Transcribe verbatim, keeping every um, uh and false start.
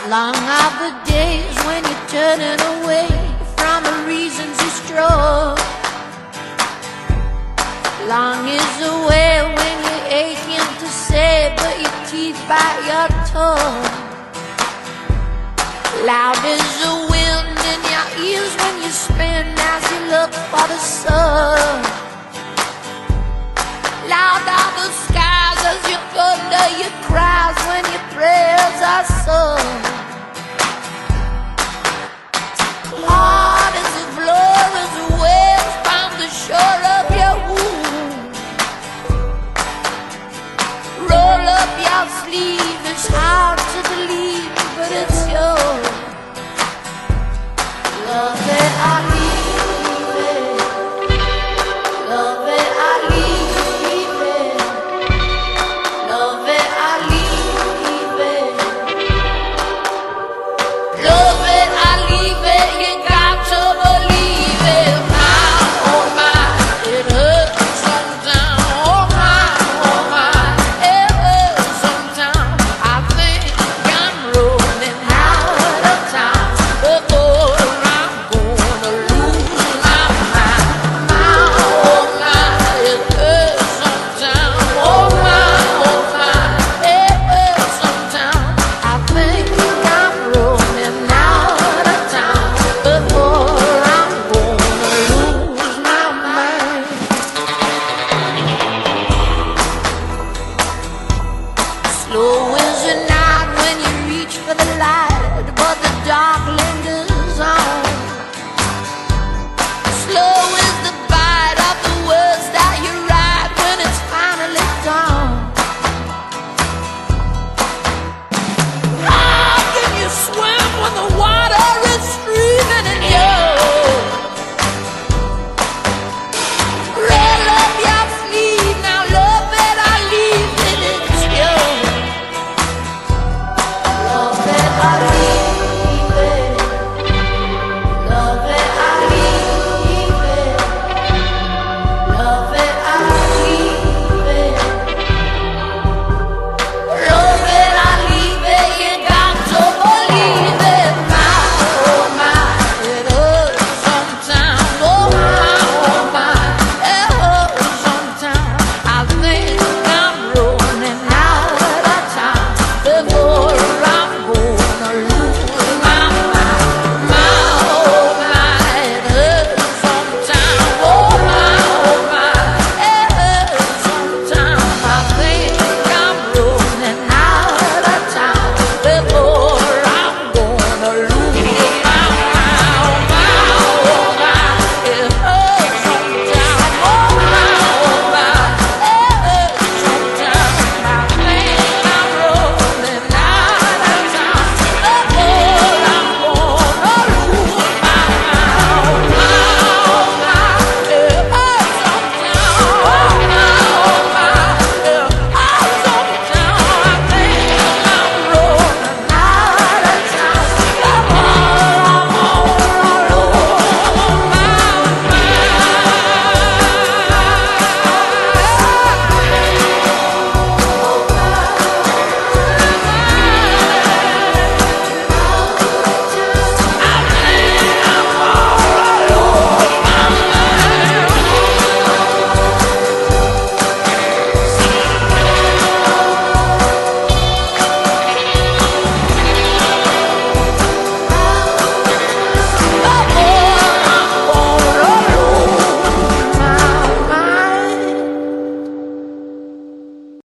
Long are the days when you're turning away from the reasons you strove. Long is the way when you're aching to say, but your teeth bite your tongue. Loud is the wind in your ears when you spin as you look for the sun. Loud are the skies as you thunder your cries when your prayers are sung. Hard as the floor as the waves found the shore of your womb. Roll up your sleeve, it's hard to believe, but it's yours. Love it, I leave it. Love it, I leave it. Love it, I leave it. Love it, I leave it. You got to believe it. My, oh my, it hurts sometimes. Oh my, oh my, it hurts sometimes. I think I'm rolling out of time before I'm gonna lose my mind. My, oh my, it hurts sometimes. Oh my, oh my, it hurts sometimes. I think I'm rolling out of time before I'm gonna lose my mind. Slow is the night when you reach for the light, but the dark lingers on. Slow is the bite of the words that you write when it's finally gone. How can you swim when the water is streaming in you? Roll up your sleeve, now love it, I leave it, it's you. Love it, I leave it.